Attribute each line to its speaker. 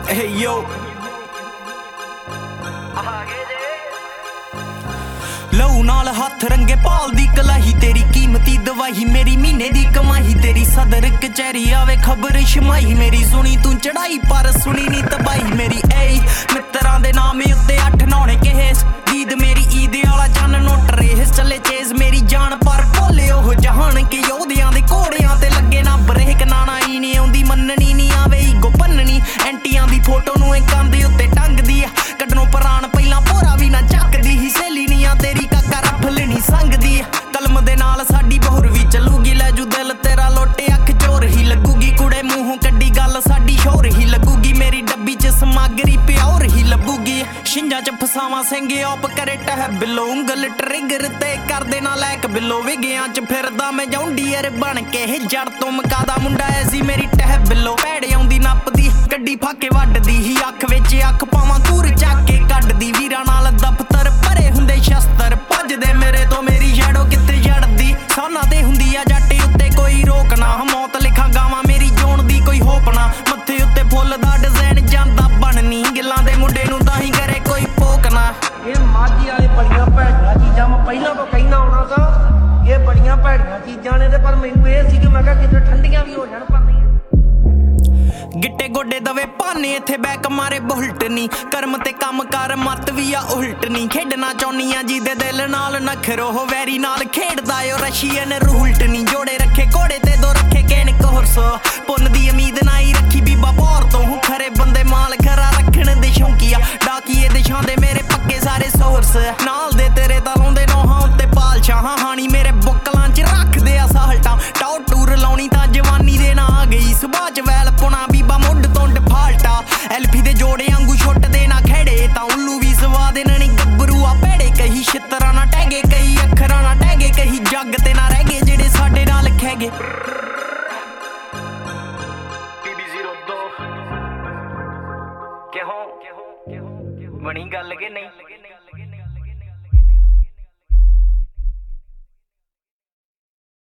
Speaker 1: Hey yo ਲਹੂ ਨਾਲ ਹੱਥ ਰੰਗੇ ਭਾਲਦੀ ਕਲਾਹੀ ਤੇਰੀ ਕੀਮਤੀ ਦਵਾਈ ਮੇਰੀ ਮਹੀਨੇ ਦੀ ਕਮਾਈ ਤੇਰੀ ਸਦਰ ਕਚਹਿਰੀ ਆਵੇ ਖਬਰ ਸ਼ਮਾਈ ਮੇਰੀ ਸੁਣੀ ਤੂੰ ਚੜਾਈ ਪਰ ਸੁਣੀ ਨੀ ਤਬਾਈ ਮੇਰੀ ਏ ਮਿੱਤਰਾਂ ਦੇ ਨਾਮ ਉੱਤੇ 8 ਨੌਣੇ ਕਹੇਸ ਈਦ ਮੇਰੀ ਈਦ ਵਾਲਾ ਚੰਨ ਨੋਟ ਰੇਸ ਚੱਲੇ ਚੇਜ਼ ਮੇਰੀ ਜਾਨ ਪਰ ਭੋਲੇ ਉਹ ਜਹਾਨ ਕਿ ਯੋਧਿਆਂ ਦੇ ਘੋੜਿਆਂ ਤੇ ਲੱਗੇ ਨਾ ਬ੍ਰੇਕ ਨਾਣਾ ਹੀ ਨਹੀਂ ਆਉਂਦੀ ਮੰਨਣੀ ਨਹੀਂ ਆਵੇ ਈਗੋ ਭੰਨਣੀ ਐਂਟੀਆਂ ਦੀ ਫੋਟੋ ਨੂੰ ਇਹ ਕੰਧ ਉੱਤੇ ਟੰਗਦੀ ਆ ਕੱਢਣੋਂ ਪ੍ਰਾਣ ਪਹਿਲਾਂ ਭੋਰਾ ਵੀ ਨਾ ਚੱਕਦੀ ਹੀ ਸਹੇਲੀ ਨੀ ਆ ਤੇਰੀ ਕਾਕਾ ਰਫਲ ਨਹੀਂ ਸੰਗਦੀ ਕਲਮ ਦੇ ਨਾਲ ਸਾਡੀ ਬਹੁਰ ਵੀ ਚੱਲੂਗੀ ਲੈ ਜੂ ਦਿਲ ਤੇਰਾ ਲੋਟੇ ਅੱਖ ਚੋਰ ਹੀ ਲੱਗੂਗੀ ਕੁੜੇ ਮੂੰਹੋਂ ਕੱਢੀ ਗੱਲ ਸਾਡੀ ਸ਼ੋਰ ਹੀ ਲੱਗੂਗੀ ਮੇਰੀ ਡੱਬੀ 'ਚ ਸਮੱਗਰੀ ਪਿਓਰ ਹੀ ਲੱਭੂਗੀ ਛਿੰਝਾਂ 'ਚ ਫਸਾਵਾਂ ਸਿੰਘ ਆਪ ਕਰੇ ਟਹਿ ਬਿੱਲੋ ਉਂਗਲ ਟ੍ਰਿਗਰ ਤੇ ਕਰਦੇ ਨਾ ਲੈਕ ਬਿੱਲੋ ਵਿਗਿਆਂ 'ਚ ਫਿਰਦਾ ਮੈਂ ਜੌਂਡੀਅਰ ਬਣ ਕੇ ਜੜ ਤੋਂ ਮਕਾਦਾ ਮੁੰਡਾ ਐਸੀ ਮੇਰੀ ਟਹਿ ਬਿੱਲੋ ਭੈੜ ਆਉਂਦੀ ਨੱਪਦੀ ਗੱਡੀ ਫਾਕੇ ਵੱਢਦੀ ਹੀ ਅੱਖ ਵਿੱਚ ਅੱਖ ਪਾਵਾਂ ਕੂਰ ਚੱਕ ਕੇ ਕੱਢਦੀ ਵੀਰਾਂ ਨਾਲ ਦਫ਼ਤਰ ਭਰੇ ਹੁੰਦੇ ਸ਼ਸਤਰ ਭੱਜਦੇ ਮੇਰੇ ਤੋਂ ਮੇਰੀ ਸ਼ੈਡੋ ਕਿੱਥੇ ਛੱਡਦੀ ਸਾਨਾ ਤੇ ਹੁੰਦੀ ਆ ਜੱਟ ਉੱਤੇ ਕੋਈ ਰੋਕ ਨਾ ਮੌਤ ਲਿਖਾਂ ਗਾਵਾਂ ਮੇਰੀ ਜੋਣ ਦੀ ਕੋਈ ਹੋਪ ਨਾ ਮੱਥੇ ਉੱਤੇ ਫੁੱਲ ਦਾ ਡਿਜ਼ਾਈਨ ਜਾਂਦਾ ਬਣਨੀ ਗਿੱਲਾਂ ਦੇ ਮੁੰਡੇ ਨੂੰ ਤਾਂ ਹੀ ਕਰੇ ਕੋਈ ਭੋਕ ਨਾ
Speaker 2: ਇਹ ਮਾਝੀ ਵਾਲੇ ਬੜੀਆਂ ਭੈੜੀਆਂ ਚੀਜ਼ਾਂ ਮੈਂ ਪਹਿਲਾਂ ਤੋਂ ਕਹਿਣਾ ਆਉਣਾ ਸਾਂ ਇਹ ਬੜੀਆਂ ਭੈੜੀਆਂ ਚੀਜ਼ਾਂ ਨੇ ਤੇ ਪਰ ਮੈਨੂੰ ਇਹ ਸੀ ਕਿ ਮੈਂ ਕਿਹਾ ਕਿਤੇ ਠੰਡੀਆਂ ਵੀ ਹੋ ਜਾਣ ਪਰ ਨਹੀਂ
Speaker 1: ਗਿੱਟੇ ਗੋਡੇ ਦਵੇ ਭਾਨੇ ਇੱਥੇ ਬੈਕ ਮਾਰੇ ਬੁਲਟ ਨੀ ਕਰਮ ਤੇ ਕੰਮ ਕਰ ਮੱਤ ਵੀ ਆ ਉਲਟ ਨੀ ਖੇਡਣਾ ਚਾਹੁੰਨੀ ਆ ਜਿਹਦੇ ਦਿਲ ਨਾਲ ਨਖਰੋ ਹੋ ਵੈਰੀ ਨਾਲ ਖੇਡਦਾ ਓ ਰਸ਼ੀਅਨ ਰੂਲਟ ਨੀ ਜੋੜੇ ਰੱਖੇ ਘੋੜੇ ਤੇ ਦੋ ਰੱਖੇ ਕੇਨ ਕੋਰਸ ਪੁੰਨ ਦੀ ਉਮੀਦ ਨਾ ਹੀ ਰੱਖੀ ਬੀਬਾ ਬੌਰ ਤੋਂ ਹੂੰ ਖਰੇ ਬੰਦੇ ਮਾਲ ਖਰਾ ਰੱਖਣ ਦੇ ਸ਼ੌਂਕੀਆ ਡਾਕੀਏ ਦੇ ਛਾਂਦੇ ਮੇਰੇ ਪੱਕੇ ਸਾਰੇ ਸੋਰਸ ਨਾਲ ਦੇ ਤੇਰੇ ਤਾਂ ਲਾਉਂਦੇ ਨੋਹਾਂ ਉੱਤੇ ਪਾਲਸ਼ਾਹਾਂ ਹਾਣੀ ਮੇਰੇ ਬੁੱਕਲਾਂ 'ਚ ਰੱਖਦੇ ਆ ਸਾਲਟਾਂ ਟਾਉ ਟੂਰ ਲਾਉਣੀ ਤਾਂ ਜਵਾਨੀ ਦੇ ਨਾ ਆ ਗਈ ਸੁਭਾਅ 'ਚ ਵੈਲ ਪੁਣਾ ਬੀਬਾ ਮੁੱਢ ਤੋਂ ਡਿਫਾਲਟਾ ਐਲਪੀ ਦੇ ਜੋੜੇ ਵਾਂਗੂ ਛੁੱਟ ਦੇ ਨਾ ਖੇੜੇ ਤਾਂ ਉੱਲੂ ਵੀ ਸਵਾ ਦੇਣ ਨੀ ਗੱਭਰੂ ਆ ਭੇੜੇ ਕਹੀ ਛਿੱਤਰਾਂ ਨਾ ਟਹਿਗੇ ਕਈ ਅੱਖਰਾਂ ਨਾ ਟਹਿਗੇ ਕਹੀ ਜੱਗ ਤੇ ਨਾ ਰਹਿ ਗਏ ਜਿਹੜੇ ਸਾਡੇ ਨਾਲ ਖਹਿਗੇ
Speaker 3: ਬਣੀ ਗੱਲ ਕਿ ਨਹੀਂ